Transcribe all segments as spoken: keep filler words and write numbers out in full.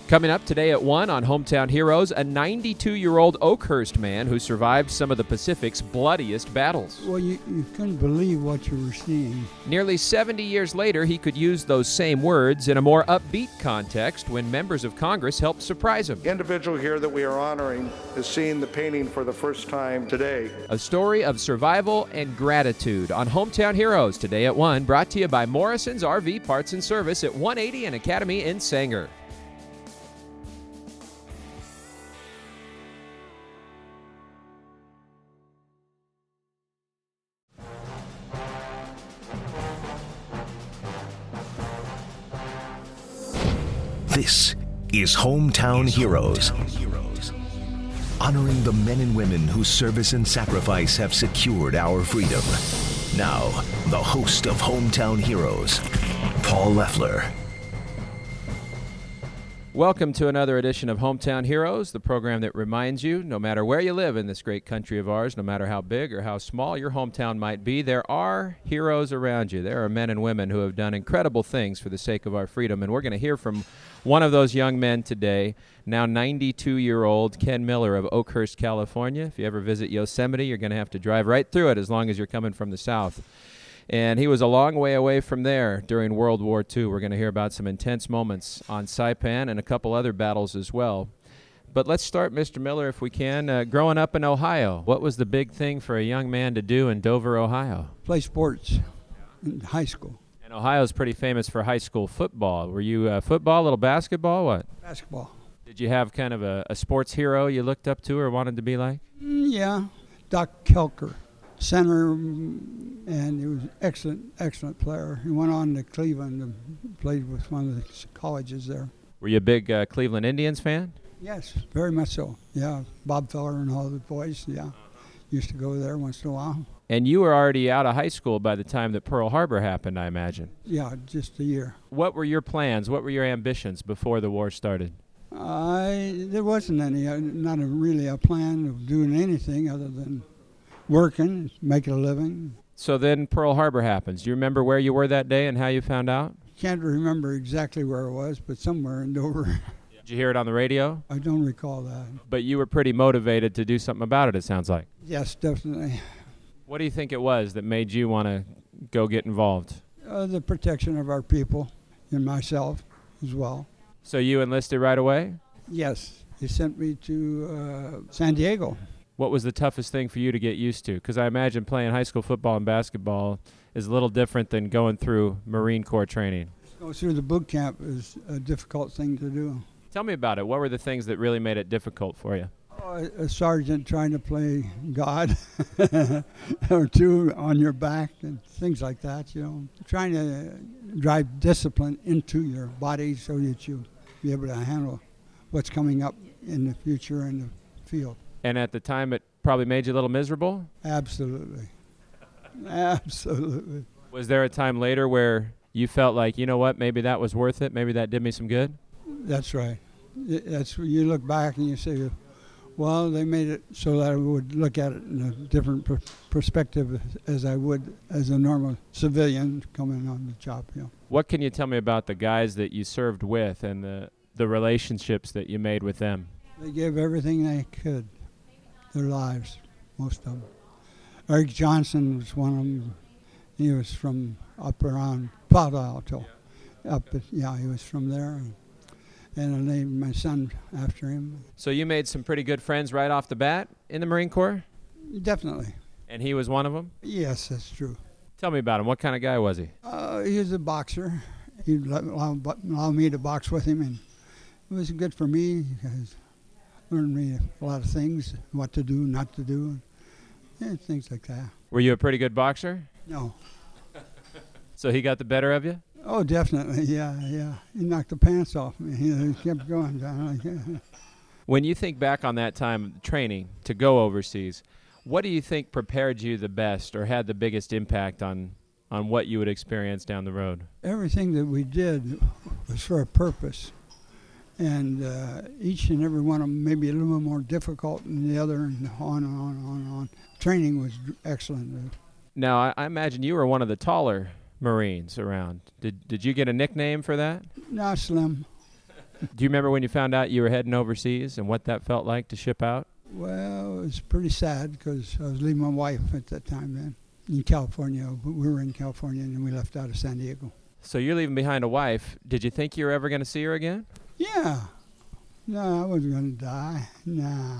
Coming up today at one on Hometown Heroes, a ninety-two-year-old Oakhurst man who survived some of the Pacific's bloodiest battles. Well, you, you couldn't believe what you were seeing. Nearly seventy years later, he could use those same words in a more upbeat context when members of Congress helped surprise him. The individual here that we are honoring is seeing the painting for the first time today. A story of survival and gratitude on Hometown Heroes today at one, brought to you by Morrison's R V Parts and Service at one eighty and Academy in Sanger. This is Hometown Heroes, honoring the men and women whose service and sacrifice have secured our freedom. Now, the host of Hometown Heroes, Paul Leffler. Welcome to another edition of Hometown Heroes, the program that reminds you, no matter where you live in this great country of ours, no matter how big or how small your hometown might be, there are heroes around you. There are men and women who have done incredible things for the sake of our freedom, and we're going to hear from one of those young men today, now ninety-two-year-old Ken Miller of Oakhurst, California. If you ever visit Yosemite, you're going to have to drive right through it as long as you're coming from the south. And he was a long way away from there during World War Two. We're going to hear about some intense moments on Saipan and a couple other battles as well. But let's start, Mister Miller, if we can. Uh, growing up in Ohio, what was the big thing for a young man to do in Dover, Ohio? Play sports in high school. And Ohio's pretty famous for high school football. Were you uh, football, a little basketball, what? Basketball. Did you have kind of a, a sports hero you looked up to or wanted to be like? Mm, yeah, Doc Kelker. Center, and he was an excellent, excellent player. He went on to Cleveland and played with one of the colleges there. Were you a big uh, Cleveland Indians fan? Yes, very much so. Yeah, Bob Feller and all the boys, yeah. Used to go there once in a while. And you were already out of high school by the time that Pearl Harbor happened, I imagine. Yeah, just a year. What were your plans? What were your ambitions before the war started? I There wasn't any, uh, not a, really a plan of doing anything other than working, making a living. So then Pearl Harbor happens. Do you remember where you were that day and how you found out? Can't remember exactly where it was, but somewhere in Dover. Did you hear it on the radio? I don't recall that. But you were pretty motivated to do something about it, it sounds like. Yes, definitely. What do you think it was that made you want to go get involved? Uh, the protection of our people and myself as well. So you enlisted right away? Yes. They sent me to uh, San Diego. What was the toughest thing for you to get used to? Because I imagine playing high school football and basketball is a little different than going through Marine Corps training. Go through the boot camp is a difficult thing to do. Tell me about it. What were the things that really made it difficult for you? Oh, a sergeant trying to play God or two on your back and things like that, you know. Trying to drive discipline into your body so that you be able to handle what's coming up in the future in the field. And at the time, it probably made you a little miserable? Absolutely. Absolutely. Was there a time later where you felt like, you know what, maybe that was worth it, maybe that did me some good? That's right. That's when you look back and you say, well, they made it so that I would look at it in a different per- perspective as I would as a normal civilian coming on the job. You know. What can you tell me about the guys that you served with and the, the relationships that you made with them? They gave everything they could. Their lives, most of them. Eric Johnson was one of them. He was from up around Palo Alto. Yeah. Up, at, yeah, he was from there. And, and I named my son after him. So you made some pretty good friends right off the bat in the Marine Corps? Definitely. And he was one of them? Yes, that's true. Tell me about him. What kind of guy was he? Uh, he was a boxer. He'd allow, allow me to box with him, and it was good for me because learned me a lot of things, what to do, not to do, and things like that. Were you a pretty good boxer? No. So he got the better of you? Oh, definitely, yeah, yeah. He knocked the pants off me. He kept going. When you think back on that time training to go overseas, what do you think prepared you the best or had the biggest impact on, on what you would experience down the road? Everything that we did was for a purpose. And uh, each and every one of them maybe a little more difficult than the other, and on and on and on and on. Training was excellent. Now, I, I imagine you were one of the taller Marines around. Did did you get a nickname for that? No, Slim. Do you remember when you found out you were heading overseas and what that felt like to ship out? Well, it was pretty sad because I was leaving my wife at that time then in California. We were in California and we left out of San Diego. So you're leaving behind a wife. Did you think you were ever going to see her again? Yeah. No, I wasn't going to die. Nah.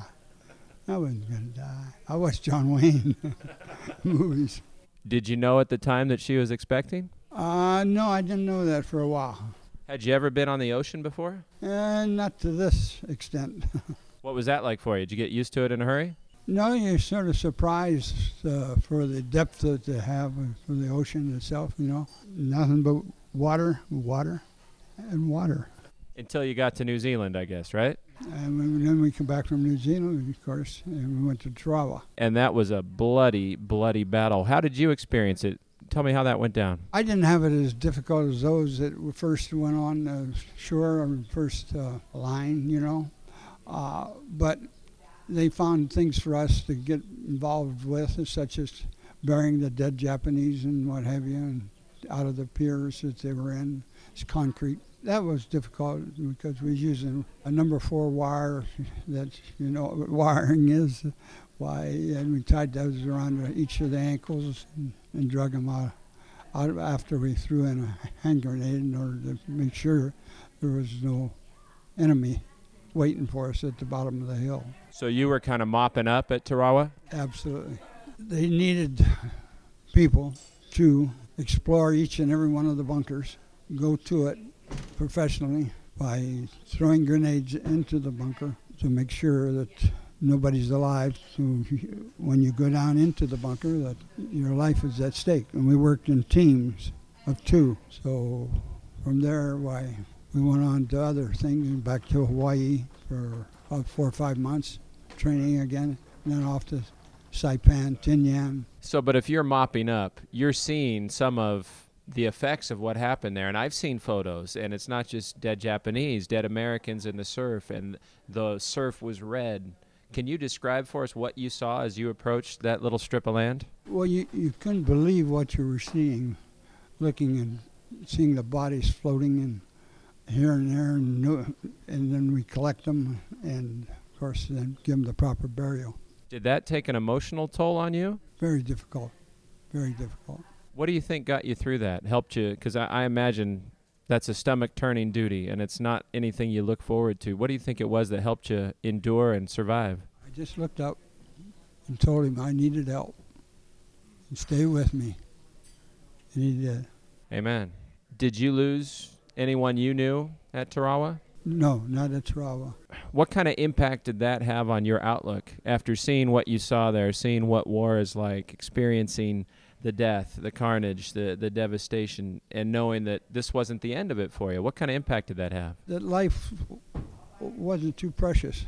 I wasn't going to die. I watched John Wayne movies. Did you know at the time that she was expecting? Uh, no, I didn't know that for a while. Had you ever been on the ocean before? Uh, not to this extent. What was that like for you? Did you get used to it in a hurry? No, you're sort of surprised uh, for the depth that they have for the ocean itself, you know. Nothing but water, water, and water. Until you got to New Zealand, I guess, right? And when, then we came back from New Zealand, of course, and we went to Tarawa. And that was a bloody, bloody battle. How did you experience it? Tell me how that went down. I didn't have it as difficult as those that were first went on the shore or first uh, line, you know. Uh, but they found things for us to get involved with, such as burying the dead Japanese and what have you, and out of the piers that they were in. It's concrete. That was difficult because we was using a number four wire that, you know what wiring is. Why, and we tied those around each of the ankles and, and drug them out, out after we threw in a hand grenade in order to make sure there was no enemy waiting for us at the bottom of the hill. So you were kind of mopping up at Tarawa? Absolutely. They needed people to explore each and every one of the bunkers, go to it professionally by throwing grenades into the bunker to make sure that nobody's alive. So when you go down into the bunker, that your life is at stake. And we worked in teams of two. So from there, why we went on to other things, back to Hawaii for about four or five months, training again, and then off to Saipan, Tinian. So, but if you're mopping up, you're seeing some of the effects of what happened there. And I've seen photos, and it's not just dead Japanese, dead Americans in the surf, and the surf was red. Can you describe for us what you saw as you approached that little strip of land? Well, you, you couldn't believe what you were seeing, looking and seeing the bodies floating and here and there, and, no, and then we collect them and, of course, then give them the proper burial. Did that take an emotional toll on you? Very difficult, very difficult. What do you think got you through that, helped you? Because I, I imagine that's a stomach-turning duty, and it's not anything you look forward to. What do you think it was that helped you endure and survive? I just looked up and told him I needed help and stay with me, and he did. Amen. Did you lose anyone you knew at Tarawa? No, not at Tarawa. What kind of impact did that have on your outlook after seeing what you saw there, seeing what war is like, experiencing the death, the carnage, the, the devastation, and knowing that this wasn't the end of it for you? What kind of impact did that have? That life wasn't too precious.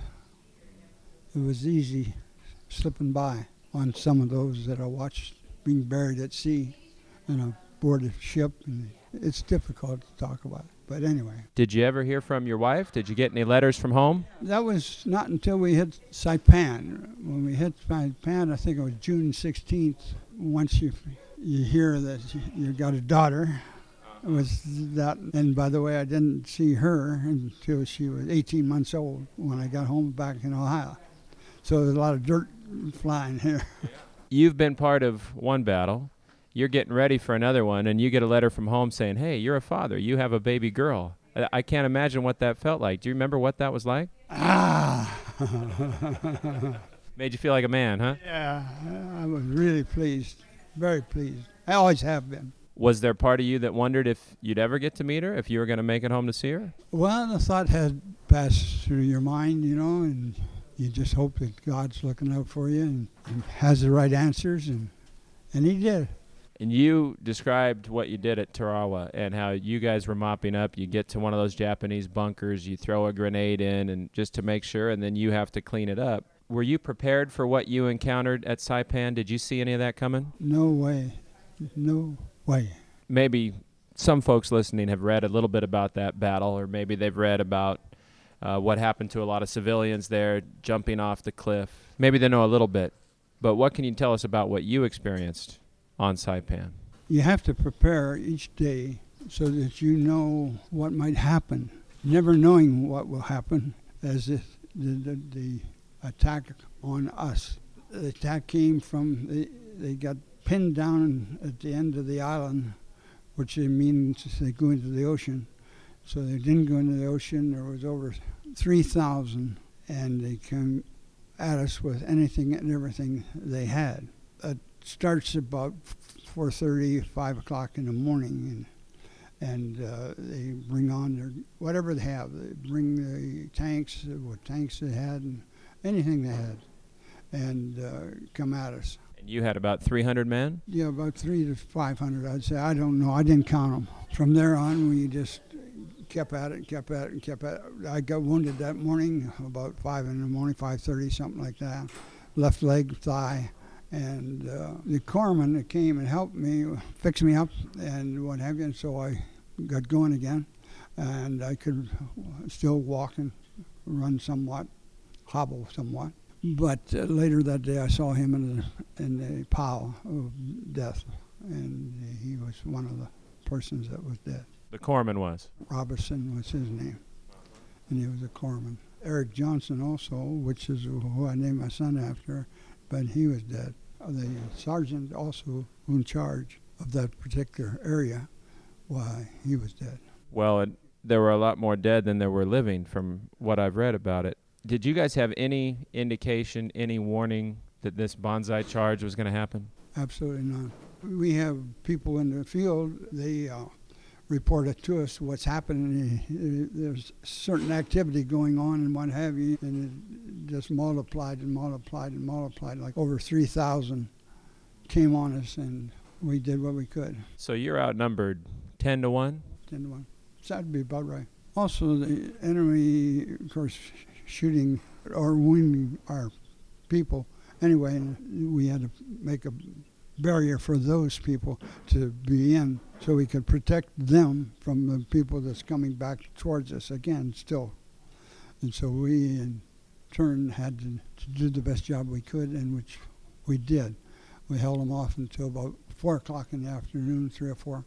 It was easy slipping by on some of those that I watched being buried at sea in a boarded ship, and it's difficult to talk about it. But anyway. Did you ever hear from your wife? Did you get any letters from home? That was not until we hit Saipan. When we hit Saipan, I think it was June sixteenth. Once you you hear that you, you got a daughter, it was that. And by the way, I didn't see her until she was eighteen months old when I got home back in Ohio. So there's a lot of dirt flying here. You've been part of one battle. You're getting ready for another one, and you get a letter from home saying, hey, you're a father. You have a baby girl. I, I can't imagine what that felt like. Do you remember what that was like? Ah! Made you feel like a man, huh? Yeah, I was really pleased, very pleased. I always have been. Was there part of you that wondered if you'd ever get to meet her, if you were going to make it home to see her? Well, the thought had passed through your mind, you know, and you just hope that God's looking out for you and, and has the right answers, and and he did. And you described what you did at Tarawa and how you guys were mopping up. You get to one of those Japanese bunkers, you throw a grenade in and just to make sure, and then you have to clean it up. Were you prepared for what you encountered at Saipan? Did you see any of that coming? No way. No way. Maybe some folks listening have read a little bit about that battle, or maybe they've read about uh, what happened to a lot of civilians there jumping off the cliff. Maybe they know a little bit. But what can you tell us about what you experienced on Saipan? You have to prepare each day so that you know what might happen never knowing what will happen as if the, the, the attack on us. The attack came from, they, they got pinned down at the end of the island, which means they go into the ocean. So they didn't go into the ocean. There was over three thousand, and they came at us with anything and everything they had. It starts about four thirty, five o'clock in the morning, and, and uh, they bring on their, whatever they have. They bring the tanks, what tanks they had, and anything they had, and uh, come at us. And you had about three hundred men? Yeah, about three to five hundred, I'd say. I don't know. I didn't count them. From there on, we just kept at it, kept at it, and kept at it. I got wounded that morning, about five in the morning, five thirty, something like that. Left leg, thigh. And uh, the corpsman that came and helped me, fixed me up and what have you, and so I got going again. And I could still walk and run somewhat, hobble somewhat. But uh, later that day I saw him in the, in the pile of death, and he was one of the persons that was dead. The corpsman was? Robertson was his name, and he was a corpsman. Eric Johnson also, which is who I named my son after, but he was dead. The sergeant also in charge of that particular area, why, he was dead. Well, it, there were a lot more dead than there were living from what I've read about it. Did you guys have any indication, any warning that this bonsai charge was going to happen? Absolutely none. We have people in the field, they uh, report it to us what's happening. There's certain activity going on and what have you, and it just multiplied and multiplied and multiplied. Like over three thousand came on us, and we did what we could. So you're outnumbered ten to one? ten to one. So that'd be about right. Also, the enemy, of course, shooting or wounding our people. Anyway, we had to make a barrier for those people to be in so we could protect them from the people that's coming back towards us again still. And so we in turn had to, to do the best job we could, and which we did. We held them off until about four o'clock in the afternoon, three or four.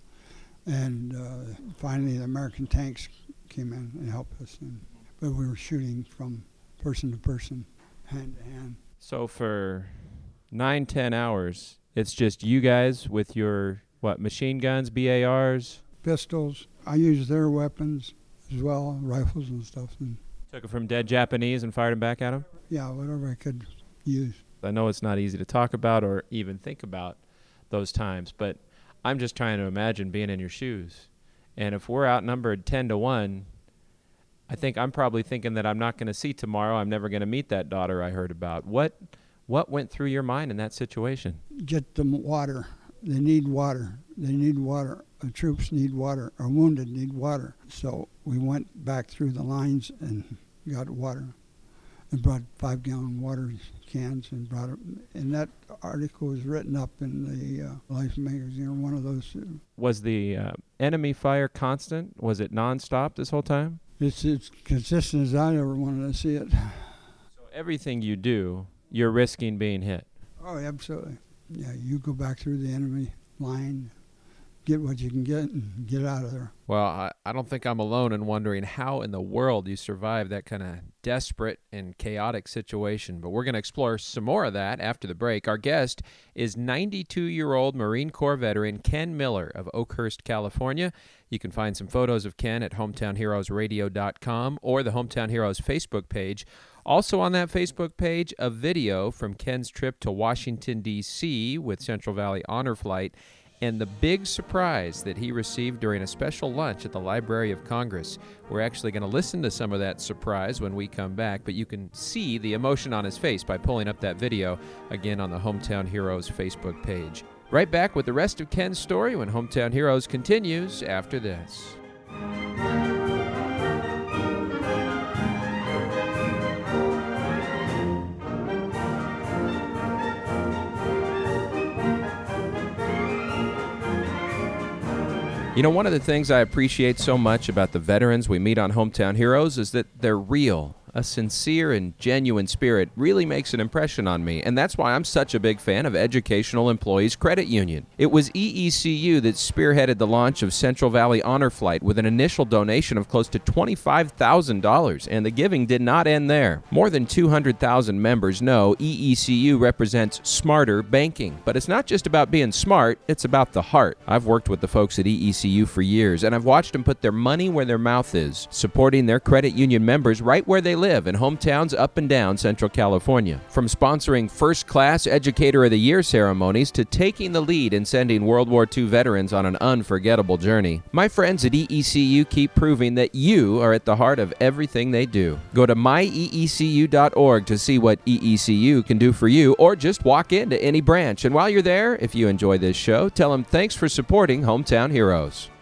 And uh, finally the American tanks came in and helped us. And, but we were shooting from person to person, hand to hand. So for nine, ten hours, it's just you guys with your, what, machine guns, B A Rs? Pistols. I used their weapons as well, rifles and stuff. And Took it from dead Japanese and fired them back at them? yeah, whatever I could use. I know it's not easy to talk about or even think about those times, but I'm just trying to imagine being in your shoes. And if we're outnumbered ten to one, I think I'm probably thinking that I'm not going to see tomorrow. I'm never going to meet that daughter I heard about. What what went through your mind in that situation? Get them water. They need water. They need water. The troops need water. Our wounded need water. So we went back through the lines and got water and brought five-gallon water cans and brought it. And that article was written up in the uh, Life magazine, or one of those. Uh, Was the uh, enemy fire constant? Was it nonstop this whole time? It's as consistent as I ever wanted to see it. So everything you do, you're risking being hit. Oh, absolutely. Yeah, you go back through the enemy line, get what you can get, and get out of there. Well, I, I don't think I'm alone in wondering how in the world you survived that kind of desperate and chaotic situation. But we're going to explore some more of that after the break. Our guest is ninety-two-year-old Marine Corps veteran Ken Miller of Oakhurst, California. You can find some photos of Ken at hometown heroes radio dot com or the Hometown Heroes Facebook page. Also on that Facebook page, a video from Ken's trip to Washington, D C with Central Valley Honor Flight, and the big surprise that he received during a special lunch at the Library of Congress. We're actually going to listen to some of that surprise when we come back, but you can see the emotion on his face by pulling up that video, again on the Hometown Heroes Facebook page. Right back with the rest of Ken's story when Hometown Heroes continues after this. You know, one of the things I appreciate so much about the veterans we meet on Hometown Heroes is that they're real A sincere and genuine spirit really makes an impression on me, and that's why I'm such a big fan of Educational Employees Credit Union. It was E E C U that spearheaded the launch of Central Valley Honor Flight with an initial donation of close to twenty-five thousand dollars, and the giving did not end there. More than two hundred thousand members know E E C U represents smarter banking, but it's not just about being smart, it's about the heart. I've worked with the folks at E E C U for years, and I've watched them put their money where their mouth is, supporting their credit union members right where they live in hometowns up and down Central California. From sponsoring first-class Educator of the Year ceremonies to taking the lead in sending World War Two veterans on an unforgettable journey, my friends at E E C U keep proving that you are at the heart of everything they do. Go to my e e c u dot org to see what E E C U can do for you, or just walk into any branch. And while you're there, if you enjoy this show, tell them thanks for supporting Hometown Heroes.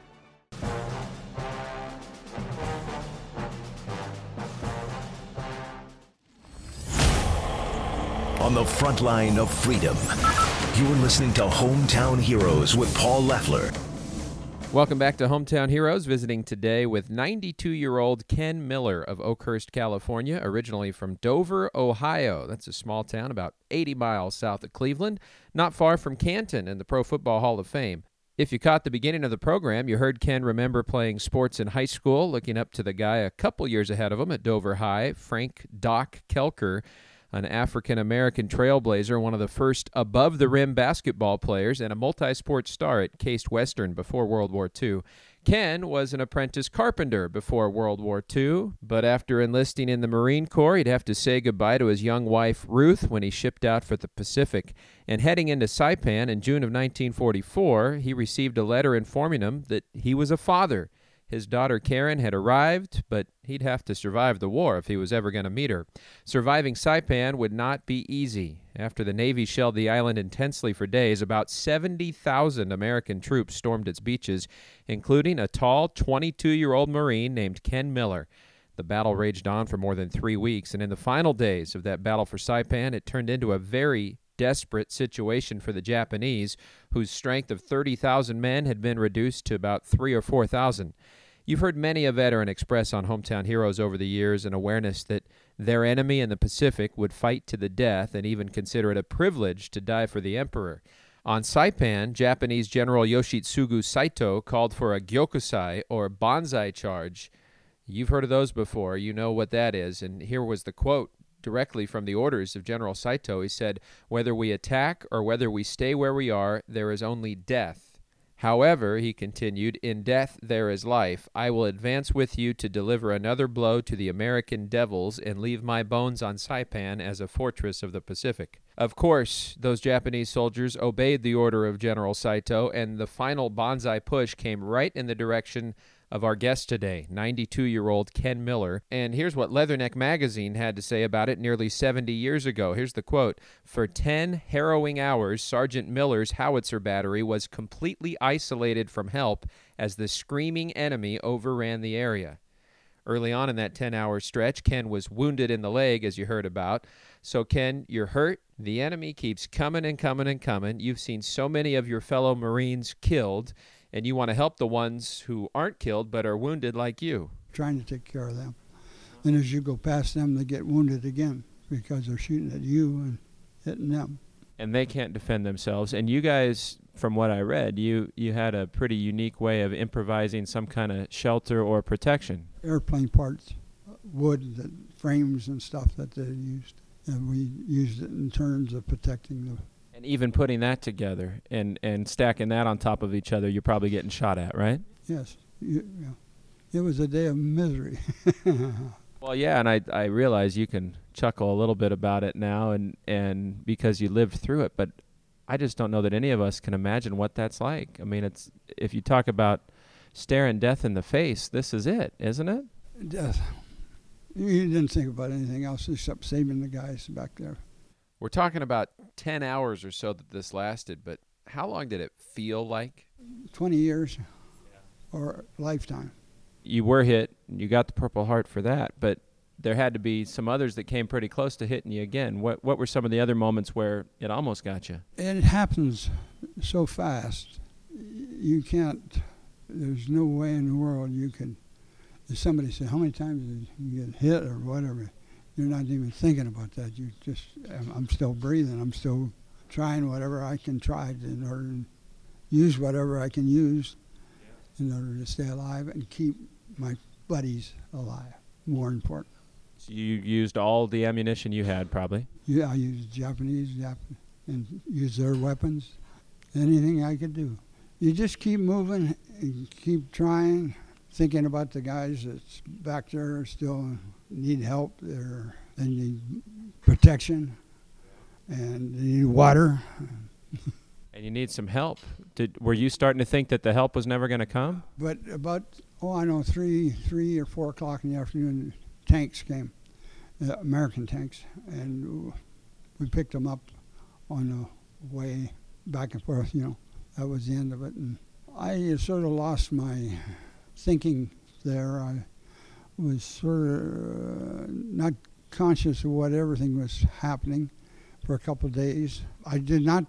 On the front line of freedom, you're listening to Hometown Heroes with Paul Leffler. Welcome back to Hometown Heroes, visiting today with ninety-two-year-old Ken Miller of Oakhurst, California, originally from Dover, Ohio. That's a small town about eighty miles south of Cleveland, not far from Canton and the Pro Football Hall of Fame. If you caught the beginning of the program, you heard Ken remember playing sports in high school, looking up to the guy a couple years ahead of him at Dover High, Frank Doc Kelker, an African-American trailblazer, one of the first above-the-rim basketball players, and a multi-sport star at Case Western before World War Two. Ken was an apprentice carpenter before World War Two, but after enlisting in the Marine Corps, he'd have to say goodbye to his young wife, Ruth, when he shipped out for the Pacific. And heading into Saipan in June of nineteen forty-four, he received a letter informing him that he was a father. His daughter Karen had arrived, but he'd have to survive the war if he was ever going to meet her. Surviving Saipan would not be easy. After the Navy shelled the island intensely for days, about seventy thousand American troops stormed its beaches, including a tall twenty-two-year-old Marine named Ken Miller. The battle raged on for more than three weeks, and in the final days of that battle for Saipan, it turned into a very desperate situation for the Japanese, whose strength of thirty thousand men had been reduced to about three or four thousand. You've heard many a veteran express on Hometown Heroes over the years an awareness that their enemy in the Pacific would fight to the death and even consider it a privilege to die for the emperor. On Saipan, Japanese General Yoshitsugu Saito called for a gyokusai, or banzai charge. You've heard of those before. You know what that is. And here was the quote directly from the orders of General Saito. He said, "Whether we attack or whether we stay where we are, there is only death. However," he continued, "in death there is life. I will advance with you to deliver another blow to the American devils and leave my bones on Saipan as a fortress of the Pacific." Of course, those Japanese soldiers obeyed the order of General Saito, and the final banzai push came right in the direction of our guest today, ninety-two-year-old Ken Miller. And here's what Leatherneck Magazine had to say about it nearly seventy years ago. Here's the quote: "For ten harrowing hours, Sergeant Miller's howitzer battery was completely isolated from help as the screaming enemy overran the area." Early on in that ten-hour stretch, Ken was wounded in the leg, as you heard about. So, Ken, you're hurt. The enemy keeps coming and coming and coming. You've seen so many of your fellow Marines killed, and you want to help the ones who aren't killed but are wounded like you. Trying to take care of them. And as you go past them, they get wounded again because they're shooting at you and hitting them. And they can't defend themselves. And you guys, from what I read, you, you had a pretty unique way of improvising some kind of shelter or protection. Airplane parts, wood, that frames and stuff that they used. And we used it in terms of protecting them. And even putting that together and, and stacking that on top of each other, you're probably getting shot at, right? Yes. You, yeah. It was a day of misery. Well, yeah, and I I realize you can chuckle a little bit about it now and, and because you lived through it, but I just don't know that any of us can imagine what that's like. I mean, it's if you talk about staring death in the face, this is it, isn't it? Death. You didn't think about anything else except saving the guys back there. We're talking about ten hours or so that this lasted, but how long did it feel like? twenty years or a lifetime. You were hit, and you got the Purple Heart for that, but there had to be some others that came pretty close to hitting you again. What what were some of the other moments where it almost got you? And it happens so fast. You can't, there's no way in the world you can if somebody said, how many times did you get hit or whatever, you're not even thinking about that. You just, I'm, I'm still breathing. I'm still trying whatever I can try to, in order to use whatever I can use in order to stay alive and keep my buddies alive. More important. So you used all the ammunition you had, probably. Yeah, I used Japanese Jap- and used their weapons. Anything I could do. You just keep moving and keep trying, thinking about the guys that's back there still need help. They're, they need protection and they need water. And you need some help. Did were you starting to think that the help was never going to come? But about, oh, I know, three, three or four o'clock in the afternoon, tanks came, uh, American tanks, and we picked them up on the way back and forth, you know. That was the end of it. And I sort of lost my thinking there. I was sort of uh, not conscious of what everything was happening for a couple of days. I did not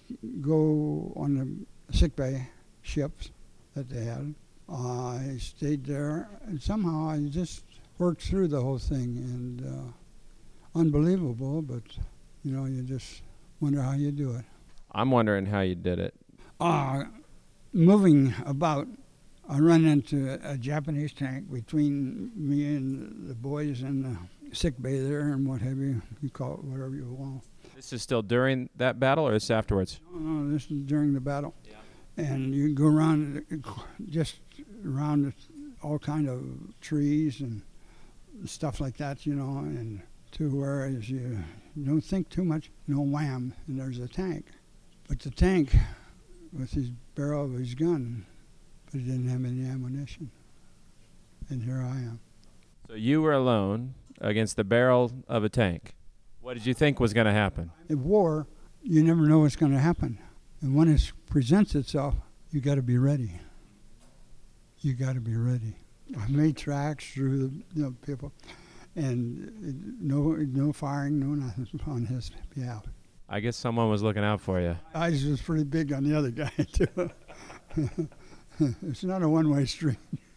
go on the sick bay ships that they had. Uh, I stayed there, and somehow I just worked through the whole thing. And uh, unbelievable, but you know, you just wonder how you do it. I'm wondering how you did it. Uh, moving about, I ran into a, a Japanese tank between me and the boys in the sick bay there, and what have you. You call it whatever you want. This is still during that battle, or is this afterwards? No, no, this is during the battle. Yeah. And you go around, just around all kind of trees and stuff like that, you know, and to where as you don't think too much, no wham, and there's a tank. But the tank, with his barrel of his gun, but he didn't have any ammunition. And here I am. So you were alone against the barrel of a tank. What did you think was going to happen? In war, you never know what's going to happen. And when it presents itself, you got to be ready. You got to be ready. I made tracks through the you know, people, and it, no no firing, no nothing on his behalf. I guess someone was looking out for you. Eyes was pretty big on the other guy, too. It's not a one-way street.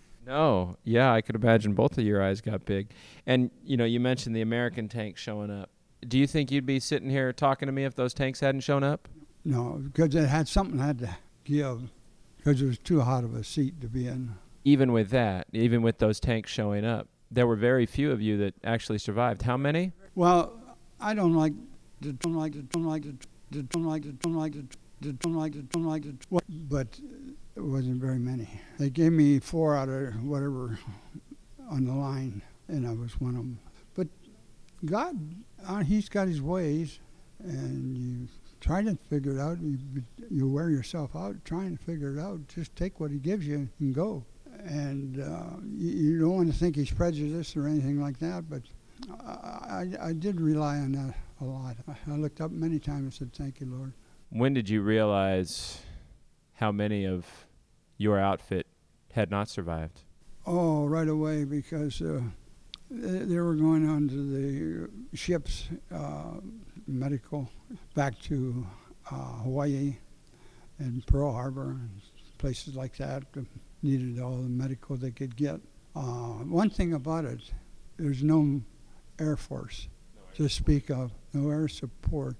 No. Yeah, I could imagine both of your eyes got big. And, you know, you mentioned the American tank showing up. Do you think you'd be sitting here talking to me if those tanks hadn't shown up? No, because it had something I had to give, because it was too hot of a seat to be in. Even with that, even with those tanks showing up, there were very few of you that actually survived. How many? Well, I don't like to, don't like to, don't like to, don't like to, don't like to, don't like to, don't like to, but it wasn't very many. They gave me four out of whatever on the line, and I was one of them. But God, uh, He's got His ways, and you try to figure it out. You, you wear yourself out trying to figure it out. Just take what He gives you and go. And uh, you, you don't want to think He's prejudiced or anything like that, but I, I, I did rely on that a lot. I, I looked up many times and said, thank you, Lord. When did you realize how many of your outfit had not survived? Oh, right away, because uh, they, they were going on to the ships, uh, medical, back to uh, Hawaii and Pearl Harbor and places like that. Needed all the medical they could get. Uh, one thing about it, there's no Air Force no air to speak of, no air support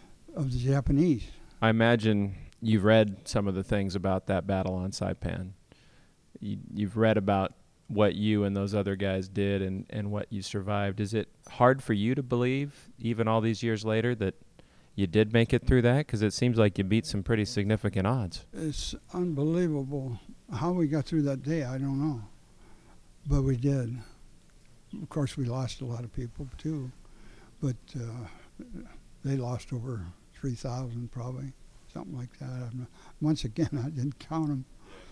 of the Japanese. I imagine you've read some of the things about that battle on Saipan. You, you've read about what you and those other guys did and, and what you survived. Is it hard for you to believe, even all these years later, that you did make it through that? Because it seems like you beat some pretty significant odds. It's unbelievable. How we got through that day, I don't know. But we did. Of course, we lost a lot of people, too. But uh, they lost over three thousand, probably, something like that. I'm not, once again, I didn't count them.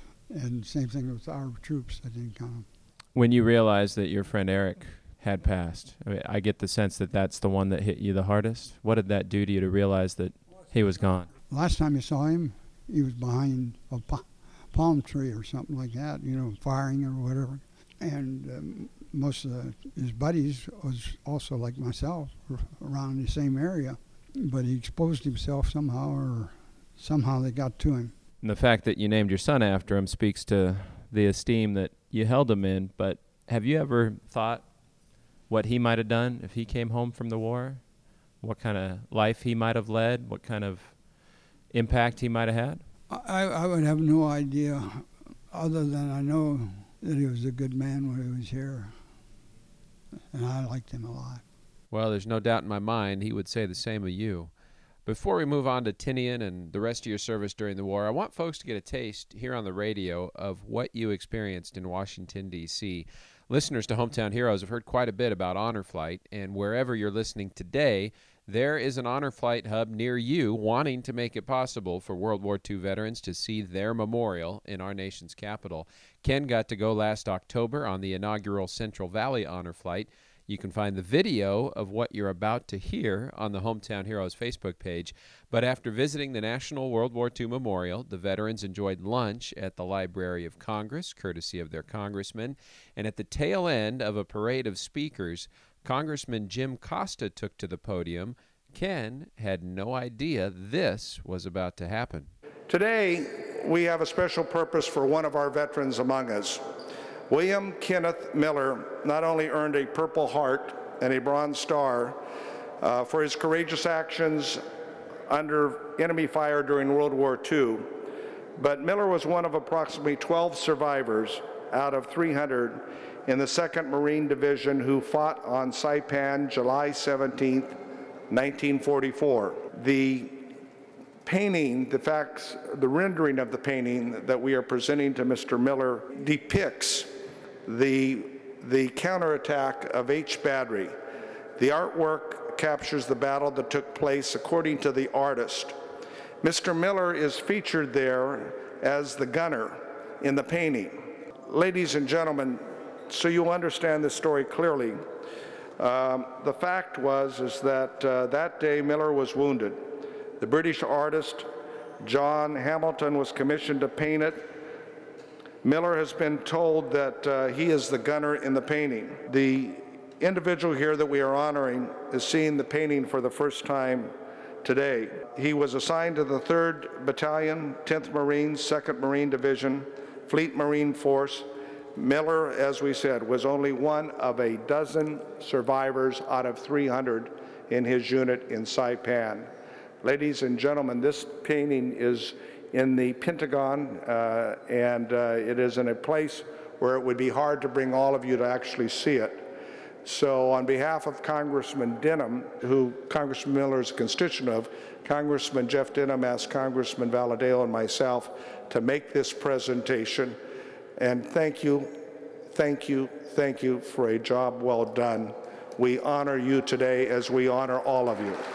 And same thing with our troops, I didn't count them. When you realized that your friend Eric had passed, I mean, I get the sense that that's the one that hit you the hardest. What did that do to you to realize that he was gone? Last time you saw him, he was behind a pa- palm tree or something like that, you know, firing or whatever. And um, most of the, his buddies was also like myself, r- around the same area. But he exposed himself somehow, or somehow they got to him. And the fact that you named your son after him speaks to the esteem that you held him in, but Have you ever thought what he might have done if he came home from the war? What kind of life he might have led? What kind of impact he might have had? I, I would have no idea, other than I know that he was a good man when he was here, and I liked him a lot. Well, there's no doubt in my mind he would say the same of you. Before we move on to Tinian and the rest of your service during the war, I want folks to get a taste here on the radio of what you experienced in Washington, D C Listeners to Hometown Heroes have heard quite a bit about Honor Flight, and wherever you're listening today, there is an Honor Flight hub near you wanting to make it possible for World War Two veterans to see their memorial in our nation's capital. Ken got to go last October on the inaugural Central Valley Honor Flight. You can find the video of what you're about to hear on the Hometown Heroes Facebook page. But after visiting the National World War Two Memorial, the veterans enjoyed lunch at the Library of Congress, courtesy of their congressman. And at the tail end of a parade of speakers, Congressman Jim Costa took to the podium. Ken had no idea this was about to happen. Today, we have a special purpose for one of our veterans among us. William Kenneth Miller not only earned a Purple Heart and a Bronze Star uh, for his courageous actions under enemy fire during World War Two, but Miller was one of approximately twelve survivors out of three hundred in the second Marine Division who fought on Saipan July seventeenth, nineteen forty-four. The painting, the facts, the rendering of the painting that we are presenting to Mister Miller depicts the, the counterattack of H Battery. The artwork captures the battle that took place according to the artist. Mister Miller is featured there as the gunner in the painting. Ladies and gentlemen, so you'll understand this story clearly, um, the fact was is that uh, that day Miller was wounded. The British artist John Hamilton was commissioned to paint it. Miller has been told that uh, he is the gunner in the painting. The individual here that we are honoring is seeing the painting for the first time today. He was assigned to the third Battalion, tenth Marines, second Marine Division, Fleet Marine Force. Miller, as we said, was only one of a dozen survivors out of three hundred in his unit in Saipan. Ladies and gentlemen, this painting is in the Pentagon, uh, and uh, it is in a place where it would be hard to bring all of you to actually see it. So on behalf of Congressman Denham, who Congressman Miller is a constituent of, Congressman Jeff Denham asked Congressman Valadao and myself to make this presentation. And thank you, thank you, thank you for a job well done. We honor you today as we honor all of you.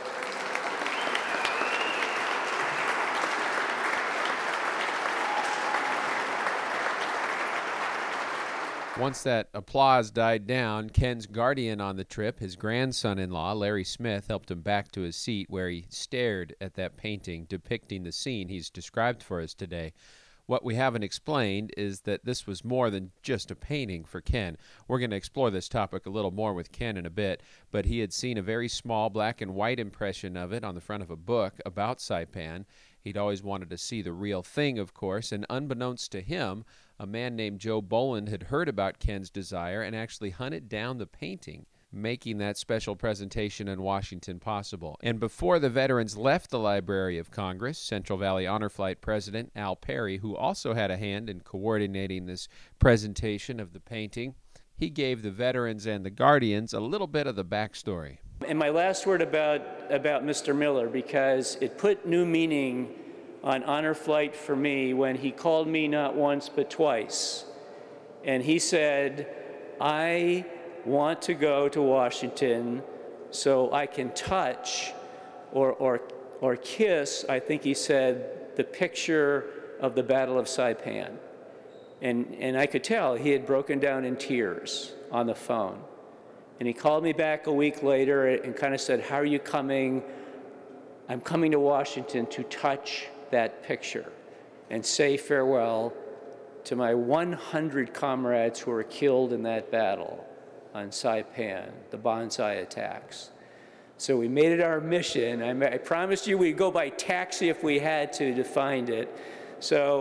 Once that applause died down, Ken's guardian on the trip, his grandson-in-law, Larry Smith, helped him back to his seat where he stared at that painting depicting the scene he's described for us today. What we haven't explained is that this was more than just a painting for Ken. We're going to explore this topic a little more with Ken in a bit, but he had seen a very small black and white impression of it on the front of a book about Saipan. He'd always wanted to see the real thing, of course, and unbeknownst to him, a man named Joe Boland had heard about Ken's desire and actually hunted down the painting, making that special presentation in Washington possible. And before the veterans left the Library of Congress, Central Valley Honor Flight President Al Perry, who also had a hand in coordinating this presentation of the painting, he gave the veterans and the guardians a little bit of the backstory. And my last word about, about Mister Miller, because it put new meaning on Honor Flight for me when he called me not once but twice. And he said, I want to go to Washington so I can touch or, or, or kiss, I think he said, the picture of the Battle of Saipan. And, and I could tell he had broken down in tears on the phone. And he called me back a week later and kind of said, how are you coming? I'm coming to Washington to touch that picture and say farewell to my one hundred comrades who were killed in that battle on Saipan, the Banzai attacks. So we made it our mission. I, I promised you we'd go by taxi if we had to to find it. So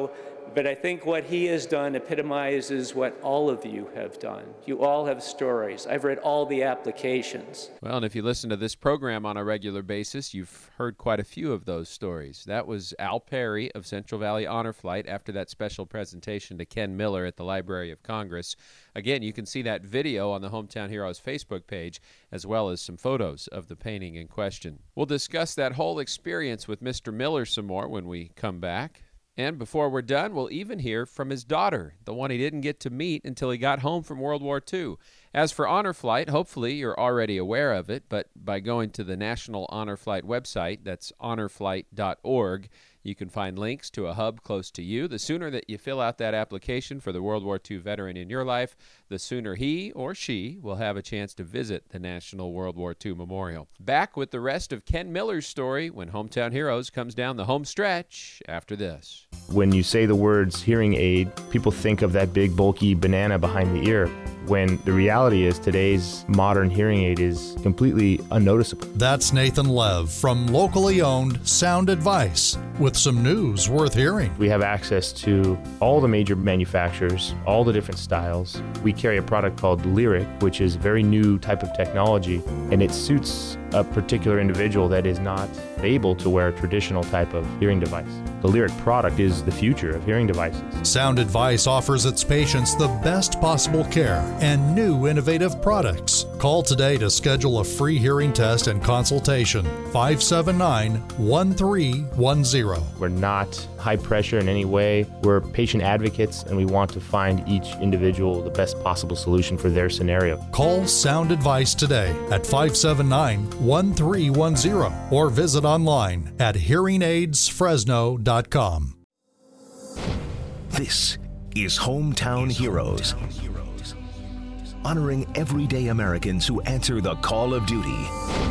But I think what he has done epitomizes what all of you have done. You all have stories. I've read all the applications. Well, and if you listen to this program on a regular basis, you've heard quite a few of those stories. That was Al Perry of Central Valley Honor Flight after that special presentation to Ken Miller at the Library of Congress. Again, you can see that video on the Hometown Heroes Facebook page, as well as some photos of the painting in question. We'll discuss that whole experience with Mister Miller some more when we come back. And before we're done, we'll even hear from his daughter, the one he didn't get to meet until he got home from World War Two. As for Honor Flight, hopefully you're already aware of it, but by going to the National Honor Flight website, that's honor flight dot org, you can find links to a hub close to you. The sooner that you fill out that application for the World War Two veteran in your life, the sooner he or she will have a chance to visit the National World War Two Memorial. Back with the rest of Ken Miller's story when Hometown Heroes comes down the home stretch after this. When you say the words hearing aid, people think of that big bulky banana behind the ear, when the reality is today's modern hearing aid is completely unnoticeable. That's Nathan Lev from locally owned Sound Advice with some news worth hearing. We have access to all the major manufacturers, all the different styles. We carry a product called Lyric, which is a very new type of technology, and it suits a particular individual that is not able to wear a traditional type of hearing device. The Lyric product is the future of hearing devices. Sound Advice offers its patients the best possible care and new innovative products. Call today to schedule a free hearing test and consultation. five seven nine, one three one zero. We're not high pressure in any way. We're patient advocates, and we want to find each individual the best possible solution for their scenario. Call Sound Advice today at five seven nine, one three one zero or visit online at hearing aids fresno dot com. This is Hometown Heroes, honoring everyday Americans who answer the call of duty.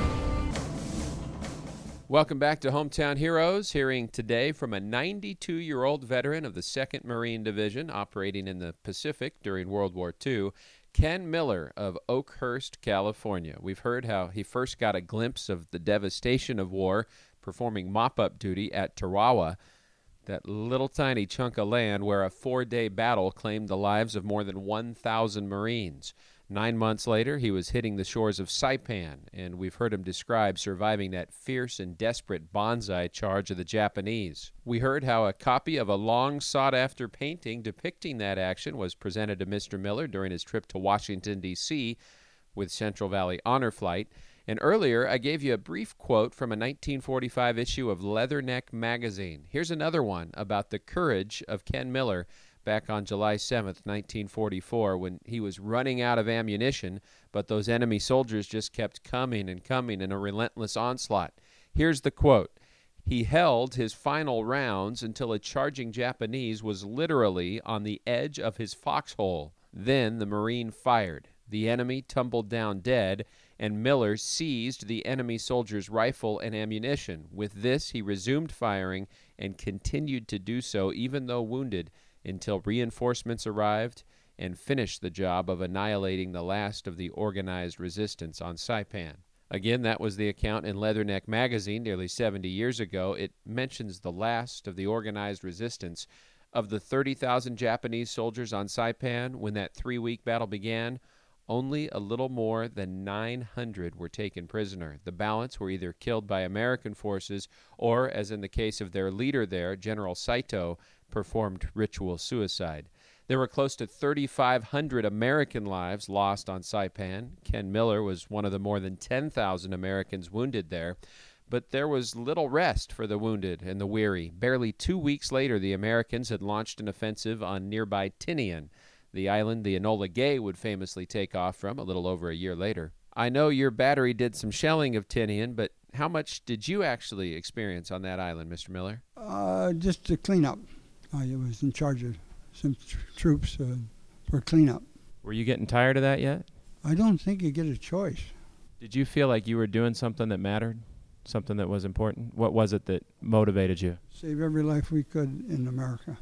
Welcome back to Hometown Heroes, hearing today from a ninety-two-year-old veteran of the second Marine Division operating in the Pacific during World War Two, Ken Miller of Oakhurst, California. We've heard how he first got a glimpse of the devastation of war performing mop-up duty at Tarawa, that little tiny chunk of land where a four-day battle claimed the lives of more than one thousand Marines. Nine months later, he was hitting the shores of Saipan, and we've heard him describe surviving that fierce and desperate banzai charge of the Japanese. We heard how a copy of a long sought-after painting depicting that action was presented to Mister Miller during his trip to Washington, D C with Central Valley Honor Flight. And earlier, I gave you a brief quote from a nineteen forty-five issue of Leatherneck magazine. Here's another one about the courage of Ken Miller back on July seventh, nineteen forty-four, when he was running out of ammunition, but those enemy soldiers just kept coming and coming in a relentless onslaught. Here's the quote. He held his final rounds until a charging Japanese was literally on the edge of his foxhole. Then the Marine fired. The enemy tumbled down dead, and Miller seized the enemy soldier's rifle and ammunition. With this, he resumed firing and continued to do so, even though wounded, until reinforcements arrived and finished the job of annihilating the last of the organized resistance on Saipan. Again, that was the account in Leatherneck magazine nearly seventy years ago. It mentions the last of the organized resistance. Of the thirty thousand Japanese soldiers on Saipan when that three-week battle began, only a little more than nine hundred were taken prisoner. The balance were either killed by American forces or, as in the case of their leader there, General Saito, performed ritual suicide. There were close to thirty-five hundred American lives lost on Saipan. Ken Miller was one of the more than ten thousand Americans wounded there. But there was little rest for the wounded and the weary. Barely two weeks later, the Americans had launched an offensive on nearby Tinian, the island the Enola Gay would famously take off from a little over a year later. I know your battery did some shelling of Tinian, but how much did you actually experience on that island, Mister Miller? Uh, just to clean up. I was in charge of some tr- troops uh, for cleanup. Were you getting tired of that yet? I don't think you get a choice. Did you feel like you were doing something that mattered, something that was important? What was it that motivated you? Save every life we could in America.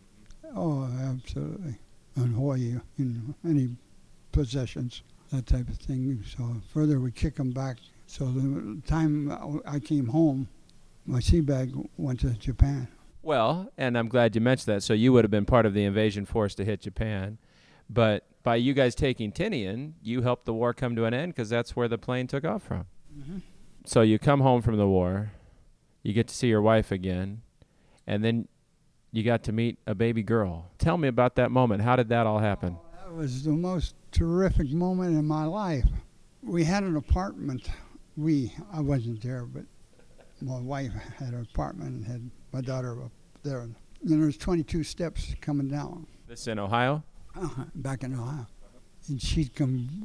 Oh, absolutely. On Hawaii, you know, any possessions, that type of thing. So further, we kick them back. So the time I came home, my sea bag went to Japan. Well, and I'm glad you mentioned that. So you would have been part of the invasion force to hit Japan. But by you guys taking Tinian, you helped the war come to an end because that's where the plane took off from. Mm-hmm. So you come home from the war, you get to see your wife again, and then you got to meet a baby girl. Tell me about that moment. How did that all happen? Oh, that was the most terrific moment in my life. We had an apartment. We, I wasn't there, but my wife had an apartment and had my daughter up there. And there was twenty-two steps coming down. This in Ohio? Uh, back in Ohio. And she'd come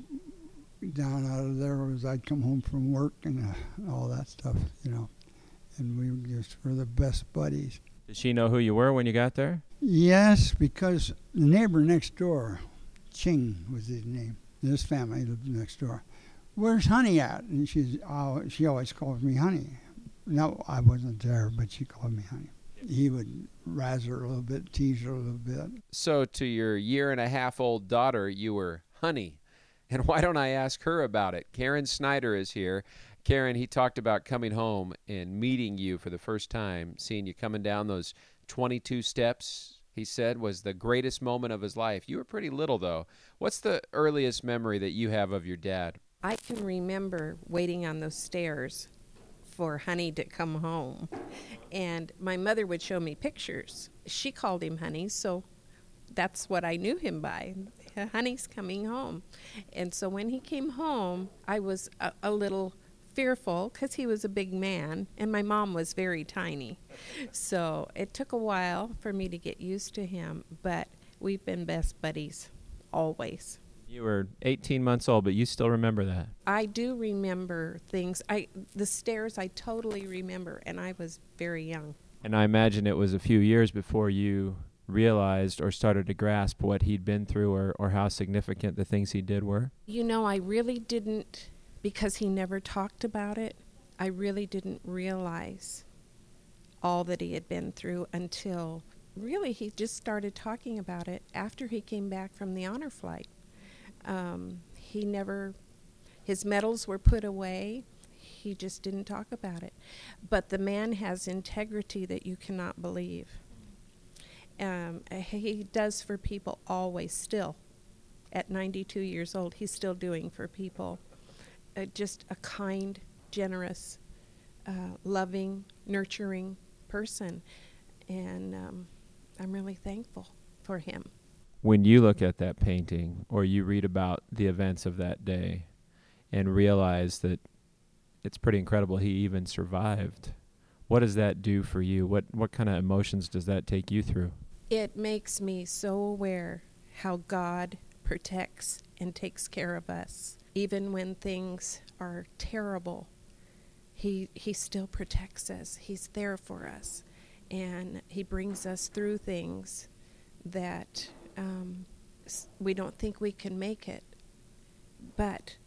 down out of there as I'd come home from work and uh, all that stuff, you know. And we just were the best buddies. Did she know who you were when you got there? Yes, because the neighbor next door, Ching was his name, his family lived next door. Where's Honey at? And she's, uh, she always calls me Honey. No, I wasn't there, but she called me Honey. He would razz her a little bit, tease her a little bit. So to your year and a half old daughter, you were Honey. And why don't I ask her about it? Karen Snyder is here. Karen, he talked about coming home and meeting you for the first time, seeing you coming down those twenty-two steps, he said, was the greatest moment of his life. You were pretty little, though. What's the earliest memory that you have of your dad? I can remember waiting on those stairs for Honey to come home. And my mother would show me pictures. She called him Honey, so that's what I knew him by. Honey's coming home. And so when he came home, I was a, a little fearful because he was a big man and my mom was very tiny. So it took a while for me to get used to him, but we've been best buddies always. You were eighteen months old, but you still remember that. I do remember things. I the stairs I totally remember, and I was very young. And I imagine it was a few years before you realized or started to grasp what he'd been through or, or how significant the things he did were. You know, I really didn't, because he never talked about it, I really didn't realize all that he had been through until really he just started talking about it after he came back from the honor flight. Um, he never, his medals were put away. He just didn't talk about it. But the man has integrity that you cannot believe. Um, he does for people always, still. At ninety-two years old, he's still doing for people. Uh, just a kind, generous, uh, loving, nurturing person. And um, I'm really thankful for him. When you look at that painting or you read about the events of that day and realize that it's pretty incredible he even survived, what does that do for you? What what kind of emotions does that take you through? It makes me so aware how God protects and takes care of us. Even when things are terrible, he he still protects us. He's there for us. And he brings us through things that um, we don't think we can make it. But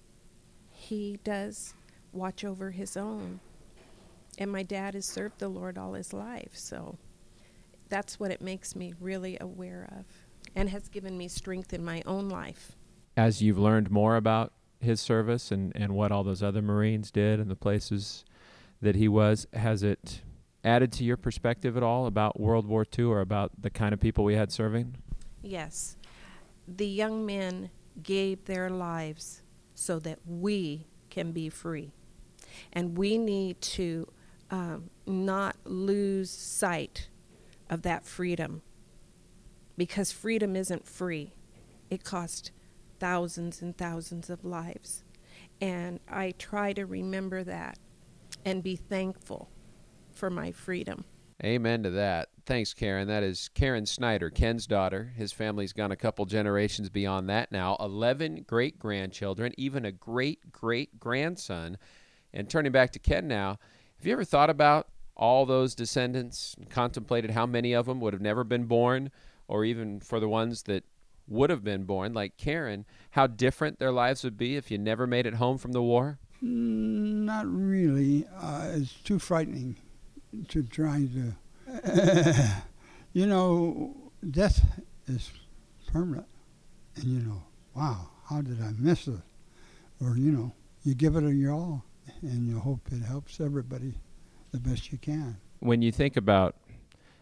he does watch over his own. And my dad has served the Lord all his life, so that's what it makes me really aware of and has given me strength in my own life. As you've learned more about his service and, and what all those other Marines did and the places that he was, has it added to your perspective at all about World War Two or about the kind of people we had serving? Yes. The young men gave their lives so that we can be free. And we need to um, not lose sight of that freedom, because freedom isn't free. It cost thousands and thousands of lives. And I try to remember that and be thankful for my freedom. Amen to that. Thanks, Karen. That is Karen Snyder, Ken's daughter. His family's gone a couple generations beyond that now. eleven great-grandchildren, even a great-great-grandson. And turning back to Ken now, have you ever thought about all those descendants and contemplated how many of them would have never been born, or even for the ones that would have been born, like Karen, how different their lives would be if you never made it home from the war? Not really. Uh, it's too frightening to try to... Uh, you know, death is permanent. And, you know, wow, how did I miss it? Or, you know, you give it your all, and you hope it helps everybody the best you can. When you think about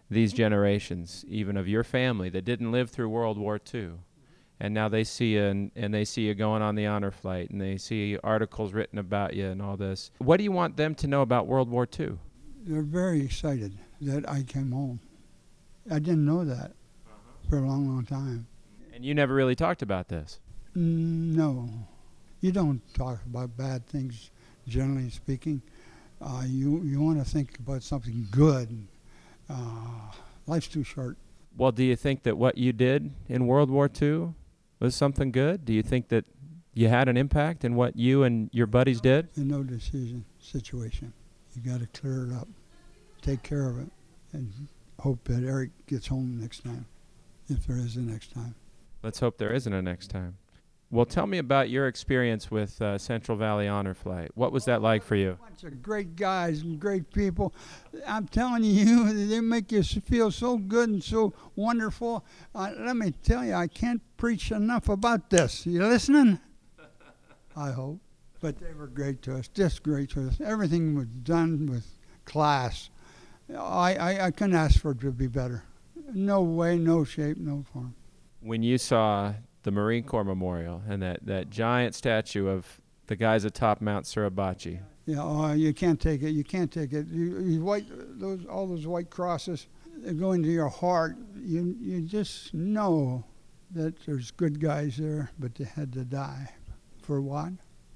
these generations, even of your family that didn't live through World War Two. And now they see you and, and they see you going on the honor flight and they see articles written about you and all this. What do you want them to know about World War Two? They're very excited that I came home. I didn't know that uh-huh. for a long, long time. And you never really talked about this? No. You don't talk about bad things, generally speaking. Uh, you you want to think about something good. Uh, life's too short. Well, do you think that what you did in World War Two was something good? Do you think that you had an impact in what you and your buddies did? In no decision situation. You got to clear it up, take care of it, and hope that Eric gets home next time, if there is a next time. Let's hope there isn't a next time. Well, tell me about your experience with uh, Central Valley Honor Flight. What was that like for you? A bunch of great guys and great people. I'm telling you, they make you feel so good and so wonderful. Uh, let me tell you, I can't preach enough about this. You listening? I hope. But they were great to us, just great to us. Everything was done with class. I, I, I couldn't ask for it to be better. No way, no shape, no form. When you saw the Marine Corps Memorial and that, that giant statue of the guys atop Mount Suribachi. Yeah, oh, you can't take it. You can't take it. You, you white, those all those white crosses, they go into your heart. You you just know that there's good guys there, but they had to die. For what?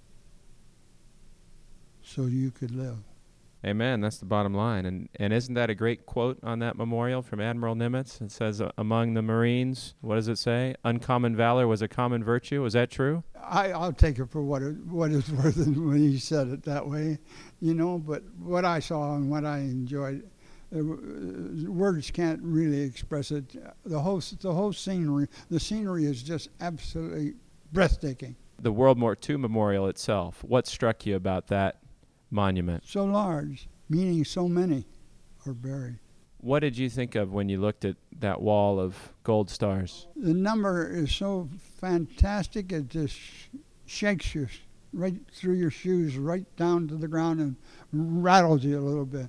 So you could live. Amen. That's the bottom line. And and isn't that a great quote on that memorial from Admiral Nimitz? It says, uh, among the Marines, what does it say? Uncommon valor was a common virtue. Is that true? I, I'll take it for what it, what it's worth when he said it that way, you know. But what I saw and what I enjoyed, uh, words can't really express it. The whole the whole scenery, the scenery is just absolutely breathtaking. The World War Two memorial itself, what struck you about that monument? So large, meaning so many are buried. What did you think of when you looked at that wall of gold stars? The number is so fantastic, it just sh- shakes you right through your shoes, right down to the ground, and rattles you a little bit.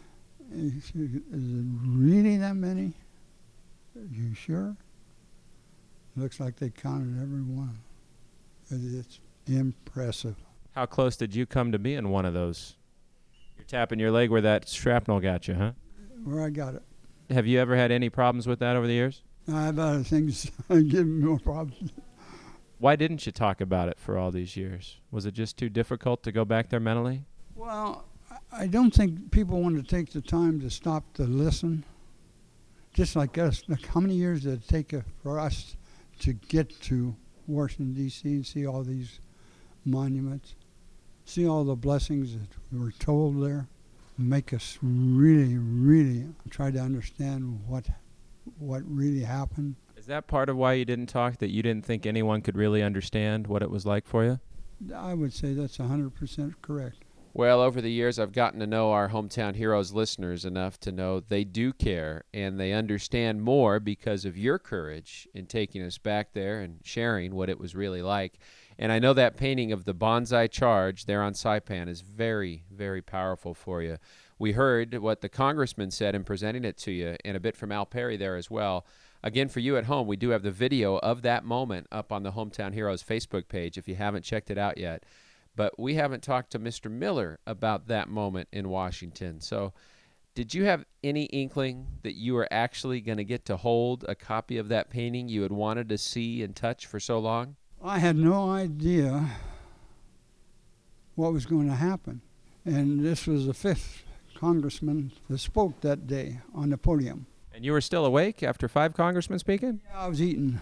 Is, is it really that many? Are you sure? Looks like they counted every one. It's impressive. How close did you come to being one of those? You're tapping your leg where that shrapnel got you, huh? Where I got it. Have you ever had any problems with that over the years? I have other things give me more problems. Why didn't you talk about it for all these years? Was it just too difficult to go back there mentally? Well, I don't think people want to take the time to stop to listen. Just like us, like how many years did it take for us to get to Washington, D C and see all these monuments? See all the blessings that we were told there, make us really, really try to understand what what really happened. Is that part of why you didn't talk, that you didn't think anyone could really understand what it was like for you? I would say that's one hundred percent correct. Well, over the years, I've gotten to know our Hometown Heroes listeners enough to know they do care, and they understand more because of your courage in taking us back there and sharing what it was really like. And I know that painting of the Bonsai Charge there on Saipan is very, very powerful for you. We heard what the congressman said in presenting it to you, and a bit from Al Perry there as well. Again, for you at home, we do have the video of that moment up on the Hometown Heroes Facebook page if you haven't checked it out yet. But we haven't talked to Mister Miller about that moment in Washington. So did you have any inkling that you were actually going to get to hold a copy of that painting you had wanted to see and touch for so long? I had no idea what was going to happen. And this was the fifth congressman that spoke that day on the podium. And you were still awake after five congressmen speaking? Yeah, I was eating.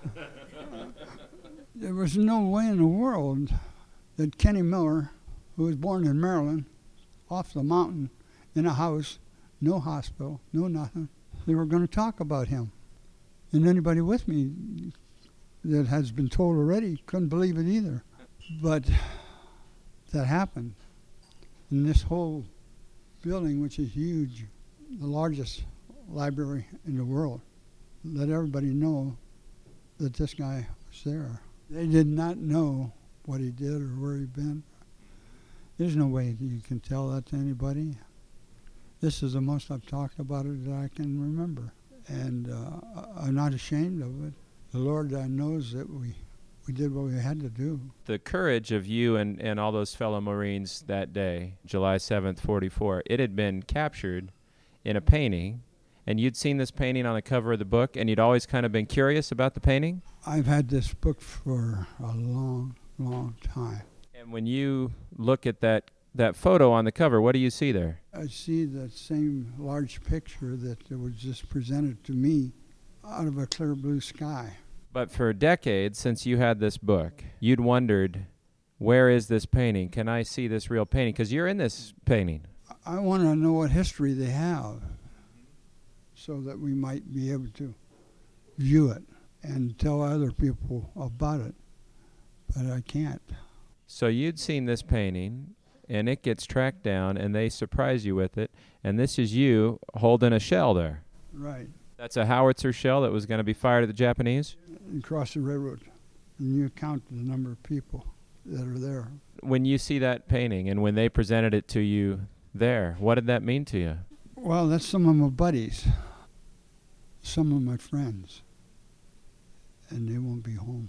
There was no way in the world that Kenny Miller, who was born in Maryland, off the mountain, in a house, no hospital, no nothing, they were going to talk about him. And anybody with me that has been told already couldn't believe it either. But that happened. And this whole building, which is huge, the largest library in the world, let everybody know that this guy was there. They did not know what he did or where he'd been. There's no way that you can tell that to anybody. This is the most I've talked about it that I can remember. And uh, I'm not ashamed of it. The Lord uh, knows that we, we did what we had to do. The courage of you and, and all those fellow Marines that day, July seventh, forty-four, it had been captured in a painting, and you'd seen this painting on the cover of the book, and you'd always kind of been curious about the painting? I've had this book for a long, long time. And when you look at that, that photo on the cover, what do you see there? I see that same large picture that was just presented to me out of a clear blue sky. But for decades since you had this book, you'd wondered, where is this painting? Can I see this real painting? Because you're in this painting. I want to know what history they have so that we might be able to view it and tell other people about it. But I can't. So you'd seen this painting, and it gets tracked down, and they surprise you with it, and this is you holding a shell there. Right. That's a howitzer shell that was going to be fired at the Japanese? Across the railroad. And you count the number of people that are there. When you see that painting and when they presented it to you there, what did that mean to you? Well, that's some of my buddies, some of my friends, and they won't be home.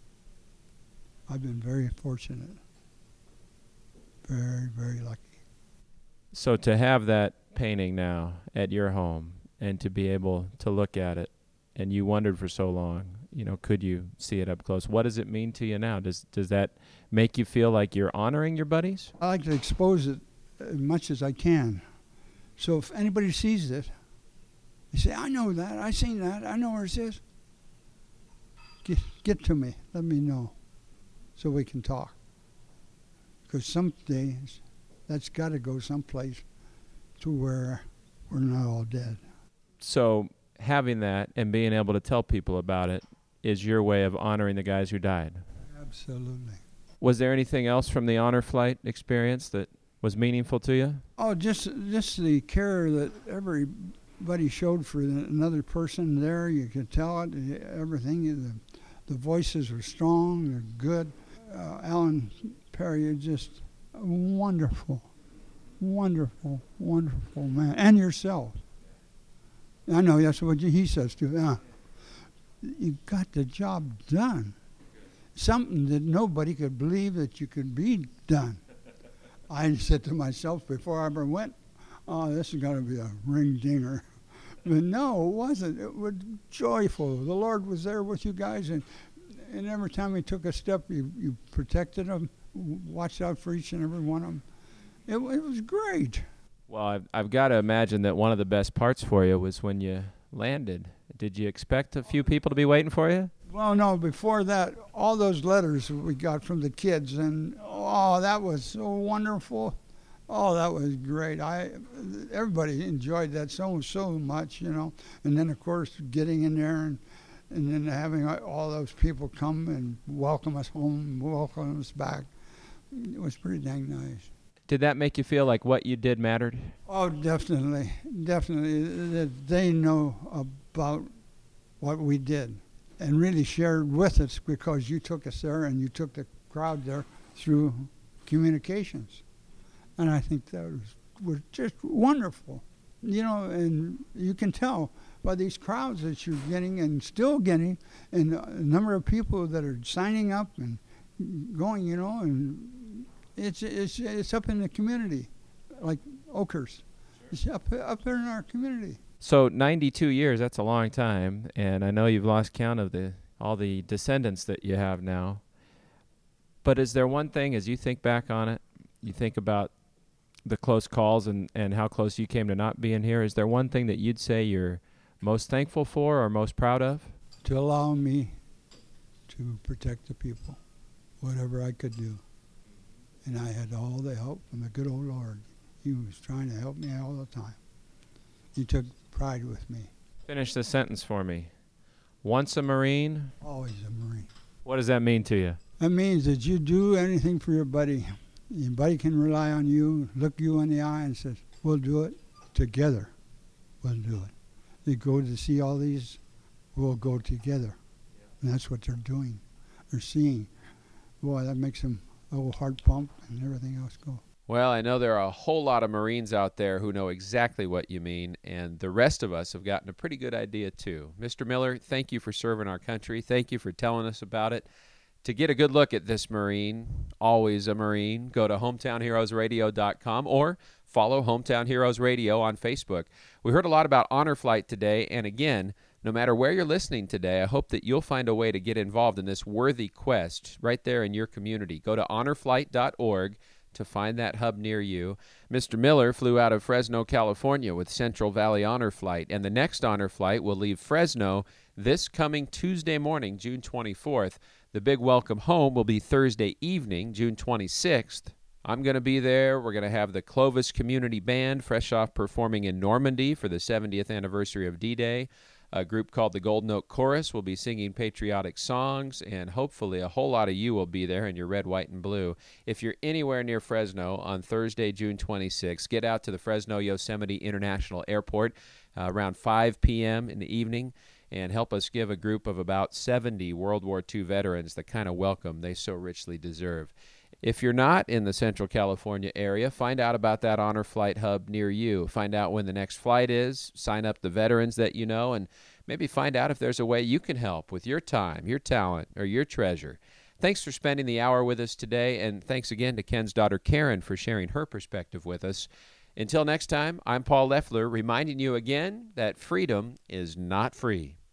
I've been very fortunate, very, very lucky. So to have that painting now at your home and to be able to look at it, and you wondered for so long, you know, could you see it up close? What does it mean to you now? Does does that make you feel like you're honoring your buddies? I like to expose it as much as I can. So if anybody sees it, they say, I know that, I seen that, I know where it is. Get, get to me, let me know, so we can talk. Because someday that's got to go someplace to where we're not all dead. So having that and being able to tell people about it is your way of honoring the guys who died. Absolutely. Was there anything else from the honor flight experience that was meaningful to you? Oh, just just the care that everybody showed for another person there. You could tell it, everything. The, the voices were strong, they're good. Uh, Alan Perry is just a wonderful, wonderful, wonderful man. And yourself. I know that's what he says too. Uh, you got the job done. Something that nobody could believe that you could be done. I said to myself before I ever went, oh, this is going to be a ring-dinger. But no, it wasn't. It was joyful. The Lord was there with you guys, and and every time we took a step, you, you protected them, watched out for each and every one of them. It, it was great. Well, I've, I've got to imagine that one of the best parts for you was when you landed. Did you expect a few people to be waiting for you? Well, no, before that, all those letters we got from the kids, and oh, that was so wonderful. Oh, that was great. I, everybody enjoyed that so, so much, you know. And then, of course, getting in there and, and then having all those people come and welcome us home, welcome us back. It was pretty dang nice. Did that make you feel like what you did mattered? Oh, definitely, definitely. That they know about what we did and really shared with us because you took us there and you took the crowd there through communications. And I think that was, was just wonderful. You know, and you can tell by these crowds that you're getting and still getting and the number of people that are signing up and going, you know, and it's it's it's up in the community, like Oakhurst. It's up, up there in our community. So ninety-two years, that's a long time, and I know you've lost count of the all the descendants that you have now. But is there one thing, as you think back on it, you think about the close calls and, and how close you came to not being here, is there one thing that you'd say you're most thankful for or most proud of? To allow me to protect the people, whatever I could do. And I had all the help from the good old Lord. He was trying to help me all the time. He took pride with me. Finish the sentence for me. Once a Marine? Always a Marine. What does that mean to you? That means that you do anything for your buddy. Your buddy can rely on you, look you in the eye and says, we'll do it together. We'll do it. They go to see all these, we'll go together. And that's what they're doing. They're seeing. Boy, that makes them a little heart pump and everything else go. Well, I know there are a whole lot of Marines out there who know exactly what you mean, and the rest of us have gotten a pretty good idea too. Mister Miller, thank you for serving our country. Thank you for telling us about it. To get a good look at this Marine, always a Marine, go to hometown heroes radio dot com or follow Hometown Heroes Radio on Facebook. We heard a lot about Honor Flight today, and again, no matter where you're listening today, I hope that you'll find a way to get involved in this worthy quest right there in your community. Go to honor flight dot org to find that hub near you. Mister Miller flew out of Fresno, California with Central Valley Honor Flight, and the next Honor Flight will leave Fresno this coming Tuesday morning, June twenty-fourth. The big welcome home will be Thursday evening, June twenty-sixth. I'm going to be there. We're going to have the Clovis Community Band, fresh off performing in Normandy for the seventieth anniversary of D-Day. A group called the Golden Oak Chorus will be singing patriotic songs, and hopefully a whole lot of you will be there in your red, white, and blue. If you're anywhere near Fresno on Thursday, June twenty-sixth, get out to the Fresno Yosemite International Airport uh, around five p.m. in the evening and help us give a group of about seventy World War Two veterans the kind of welcome they so richly deserve. If you're not in the Central California area, find out about that Honor Flight hub near you. Find out when the next flight is, sign up the veterans that you know, and maybe find out if there's a way you can help with your time, your talent, or your treasure. Thanks for spending the hour with us today, and thanks again to Ken's daughter Karen for sharing her perspective with us. Until next time, I'm Paul Leffler, reminding you again that freedom is not free.